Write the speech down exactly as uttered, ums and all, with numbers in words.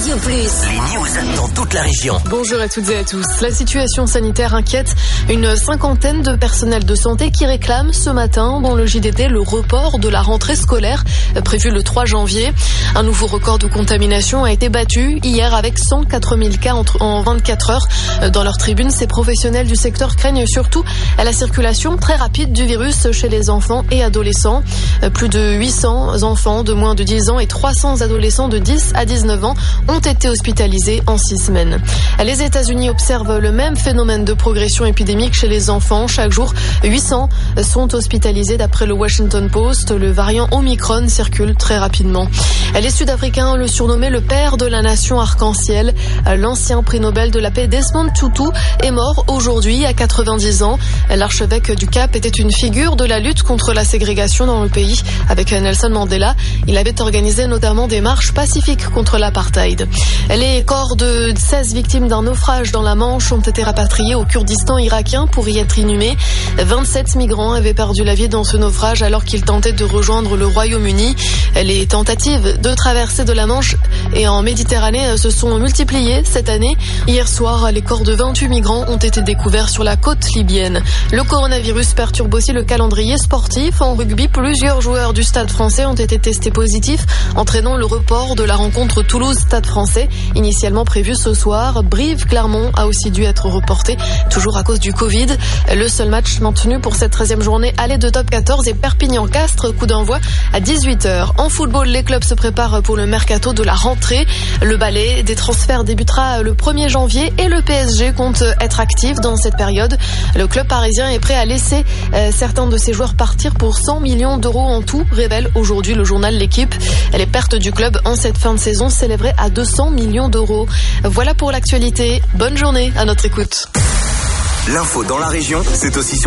Radio Plus. Les news dans toute la région. Bonjour à toutes et à tous. La situation sanitaire inquiète une cinquantaine de personnels de santé qui réclament ce matin dans le J D T le report de la rentrée scolaire prévue le trois janvier. Un nouveau record de contamination a été battu hier avec cent quatre mille cas en vingt-quatre heures. Dans leur tribune, ces professionnels du secteur craignent surtout la circulation très rapide du virus chez les enfants et adolescents. Plus de huit cents enfants de moins de dix ans et trois cents adolescents de dix à dix-neuf ans ont été hospitalisés en six semaines. Les États-Unis observent le même phénomène de progression épidémique chez les enfants. Chaque jour, huit cents sont hospitalisés d'après le Washington Post. Le variant Omicron circule très rapidement. Les Sud-Africains le surnommaient le père de la nation arc-en-ciel. L'ancien prix Nobel de la paix Desmond Tutu est mort aujourd'hui à quatre-vingt-dix ans. L'archevêque du Cap était une figure de la lutte contre la ségrégation dans le pays. Avec Nelson Mandela, il avait organisé notamment des marches pacifiques contre l'apartheid. Les corps de seize victimes d'un naufrage dans la Manche ont été rapatriés au Kurdistan irakien pour y être inhumés. vingt-sept migrants avaient perdu la vie dans ce naufrage alors qu'ils tentaient de rejoindre le Royaume-Uni. Les tentatives de traversée de la Manche et en Méditerranée se sont multipliées cette année. Hier soir, les corps de vingt-huit migrants ont été découverts sur la côte libyenne. Le coronavirus perturbe aussi le calendrier sportif. En rugby, plusieurs joueurs du Stade français ont été testés positifs, entraînant le report de la rencontre Toulouse-Stade français, initialement prévue ce soir. Brive-Clermont a aussi dû être reporté, toujours à cause du Covid. Le seul match maintenu pour cette treizième journée aller de top quatorze est Perpignan-Castres, coup d'envoi à dix-huit heures. En football, les clubs se préparent pour le mercato de la rentrée. Le balai des transferts débutera le premier janvier et le P S G compte être actif dans cette période. Le club parisien est prêt à laisser euh, certains de ses joueurs partir pour cent millions d'euros en tout, révèle aujourd'hui le journal L'Équipe. Les pertes du club en cette fin de saison s'élèveraient à deux cents millions d'euros. Voilà pour l'actualité. Bonne journée à notre écoute. L'info dans la région, c'est aussi sur